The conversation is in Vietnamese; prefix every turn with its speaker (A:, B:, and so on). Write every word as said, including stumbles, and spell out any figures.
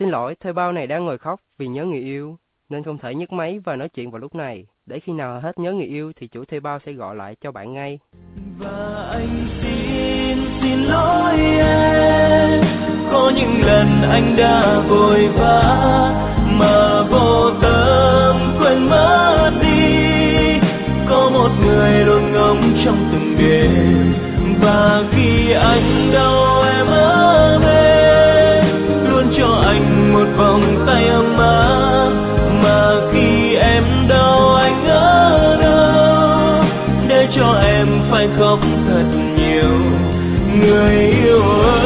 A: Xin lỗi, thuê bao này đang ngồi khóc vì nhớ người yêu, nên không thể nhấc máy và nói chuyện vào lúc này. Để khi nào hết nhớ người yêu thì chủ thuê bao sẽ gọi lại cho bạn ngay.
B: Và anh xin, xin lỗi em, có những lần anh đã vội vã mà vô tâm quên mất đi. Có một người luôn ngóng trong từng đêm, và khi anh đau em ở bên, luôn cho anh một vòng tay ấm áp. Mà khi em đau anh ở đâu, để cho em phải khóc thật nhiều. Người yêu ơi,